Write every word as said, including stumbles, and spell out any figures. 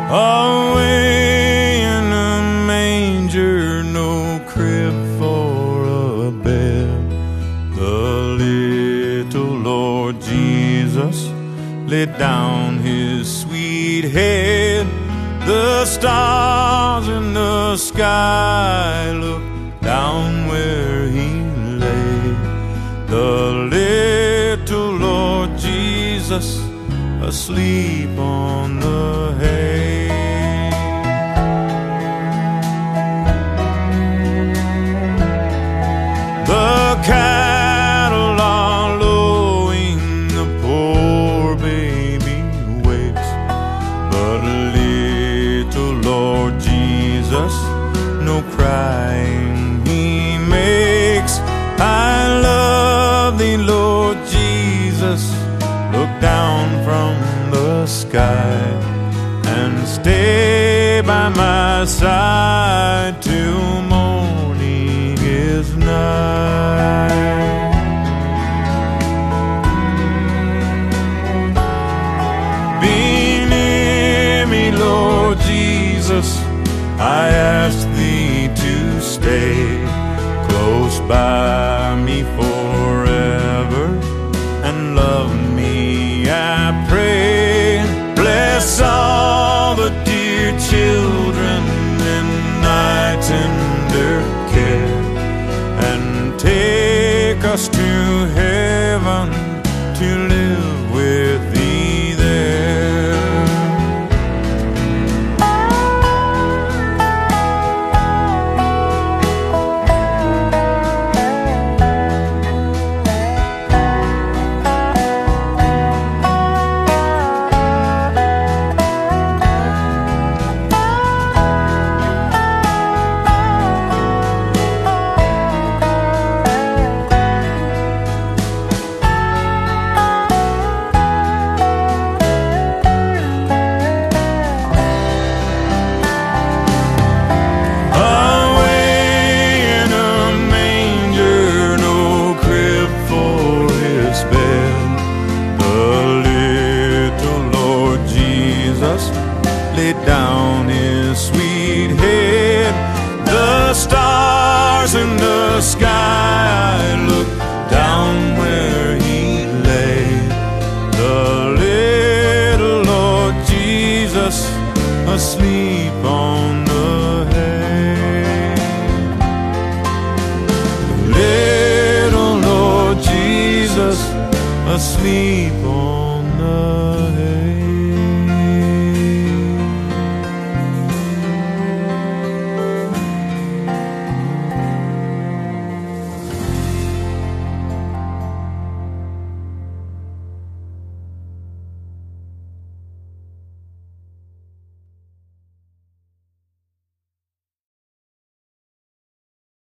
away in a manger, no crib for a bed. The little Lord Jesus laid down his sweet head. The stars in the sky looked down where he lay. The little Lord Jesus asleep on the hay. The cattle are lowing, the poor baby wakes, but little Lord Jesus no crying he makes. I love thee, Lord Jesus, look down from the sky and stay by my side till morning is nigh. Be near me, Lord Jesus, I ask thee to stay close by me forever and love me, I pray. Bless all the dear children in thy tender care, and take us to heaven to live with thee there. Laid down his sweet head. The stars in the sky looked down where he lay. The little Lord Jesus asleep on the hay. The little Lord Jesus asleep on the hay.